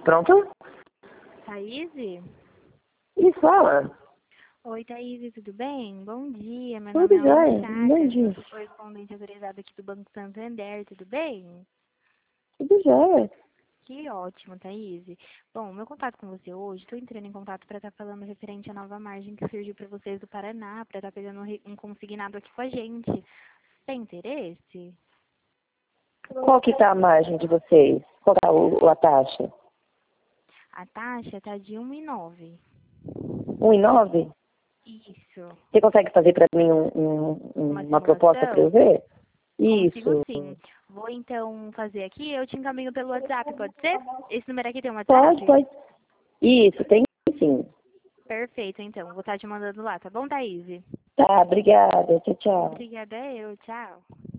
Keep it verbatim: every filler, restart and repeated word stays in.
Pronto? Thaís? E fala. Oi, Thaís, tudo bem? Bom dia, meu Tudo nome é Ana jóia. Bom Chagas, eu dia. sou correspondente autorizada aqui do Banco Santander, tudo bem? Tudo jóia. Que ótimo, Thaís. Bom, meu contato com você hoje, estou entrando em contato para estar falando referente à nova margem que surgiu para vocês do Paraná, para estar pegando um re- um consignado aqui com a gente. Tem interesse? Qual que tá a margem de vocês? Qual tá o, a taxa? A taxa está de um vírgula nove. Um e nove? Isso. Você consegue fazer para mim um, um- Uma um- uma proposta para eu simulação? ver? Consigo Isso. sim. Vou então fazer aqui, eu te encaminho pelo WhatsApp, pode ser? Esse número aqui tem um Pode, WhatsApp? pode. Isso, tem sim. Perfeito, então. Vou estar te mandando lá, tá bom, Thaís? Tá, obrigada. Tchau, tchau. Obrigada, eu. Tchau.